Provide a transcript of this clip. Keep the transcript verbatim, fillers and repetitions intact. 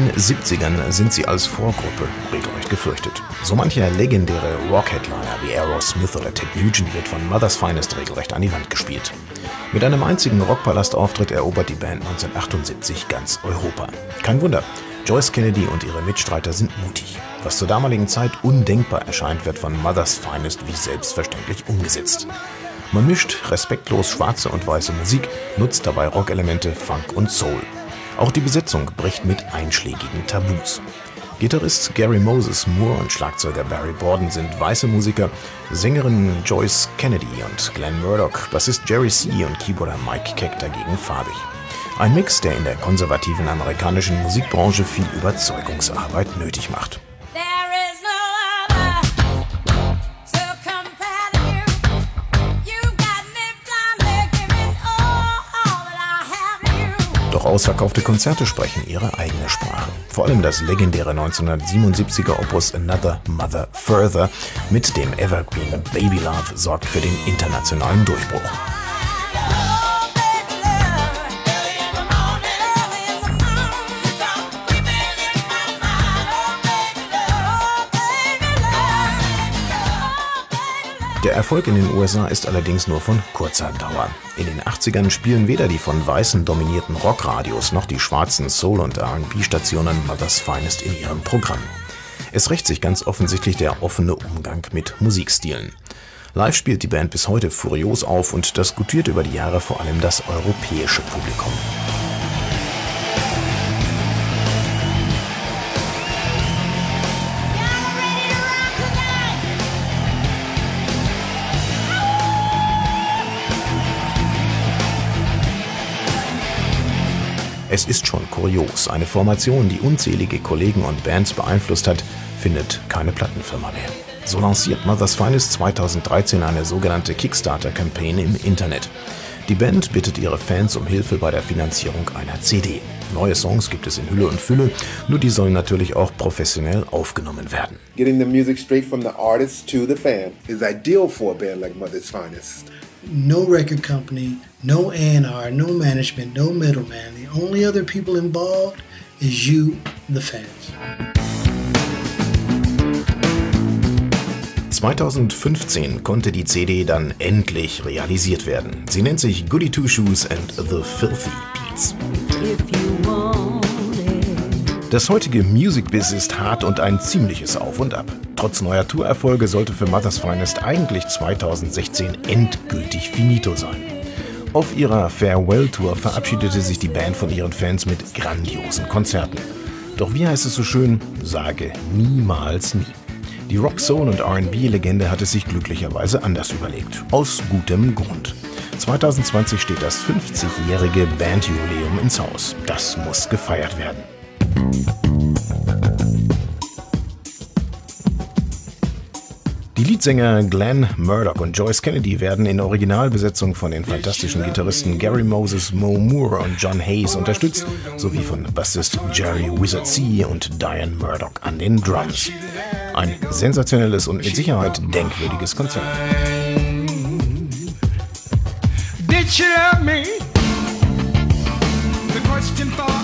den siebzigern sind sie als Vorgruppe regelrecht gefürchtet. So mancher legendäre Rock-Headliner wie Aerosmith oder Ted Nugent wird von Mother's Finest regelrecht an die Wand gespielt. Mit einem einzigen Rockpalast-Auftritt erobert die Band neunzehnhundertachtundsiebzig ganz Europa. Kein Wunder, Joyce Kennedy und ihre Mitstreiter sind mutig. Was zur damaligen Zeit undenkbar erscheint, wird von Mother's Finest wie selbstverständlich umgesetzt. Man mischt respektlos schwarze und weiße Musik, nutzt dabei Rockelemente, Funk und Soul. Auch die Besetzung bricht mit einschlägigen Tabus. Gitarrist Gary Moses Moore und Schlagzeuger Barry Borden sind weiße Musiker, Sängerin Joyce Kennedy und Glenn Murdoch, Bassist Jerry C. und Keyboarder Mike Keck dagegen farbig. Ein Mix, der in der konservativen amerikanischen Musikbranche viel Überzeugungsarbeit nötig macht. Doch ausverkaufte Konzerte sprechen ihre eigene Sprache. Vor allem das legendäre neunzehnhundertsiebenundsiebziger Opus Another Mother Further mit dem Evergreen Baby Love sorgt für den internationalen Durchbruch. Der Erfolg in den U S A ist allerdings nur von kurzer Dauer. In den achtzigern spielen weder die von Weißen dominierten Rockradios noch die schwarzen Soul- und R and B-Stationen Mother's Finest in ihrem Programm. Es rächt sich ganz offensichtlich der offene Umgang mit Musikstilen. Live spielt die Band bis heute furios auf und das gutiert über die Jahre vor allem das europäische Publikum. Es ist schon kurios, eine Formation, die unzählige Kollegen und Bands beeinflusst hat, findet keine Plattenfirma mehr. So lanciert Mother's Finest zweitausenddreizehn eine sogenannte Kickstarter-Kampagne im Internet. Die Band bittet ihre Fans um Hilfe bei der Finanzierung einer C D. Neue Songs gibt es in Hülle und Fülle, nur die sollen natürlich auch professionell aufgenommen werden. Getting the music straight from the artist to the fan is ideal for a band like Mother's Finest. No record company, no A and R, no management, no middleman. The only other people involved is you, the fans. zweitausendfünfzehn konnte die C D dann endlich realisiert werden. Sie nennt sich Goody Two Shoes and the Filthy Beats. Das heutige Music-Biz ist hart und ein ziemliches Auf und Ab. Trotz neuer Tourerfolge sollte für Mother's Finest eigentlich zweitausendsechzehn endgültig finito sein. Auf ihrer Farewell-Tour verabschiedete sich die Band von ihren Fans mit grandiosen Konzerten. Doch wie heißt es so schön, sage niemals nie. Die Rock, Soul und R and B-Legende hat es sich glücklicherweise anders überlegt. Aus gutem Grund. zweitausendzwanzig steht das fünfzigjährige Bandjubiläum ins Haus. Das muss gefeiert werden. Die Leadsänger Glenn Murdoch und Joyce Kennedy werden in Originalbesetzung von den fantastischen Gitarristen Gary Moses Moore und John Hayes unterstützt, sowie von Bassist Jerry Wizard C. und Diane Murdoch an den Drums. Ein sensationelles und mit Sicherheit denkwürdiges Konzert. Did she love me? The question for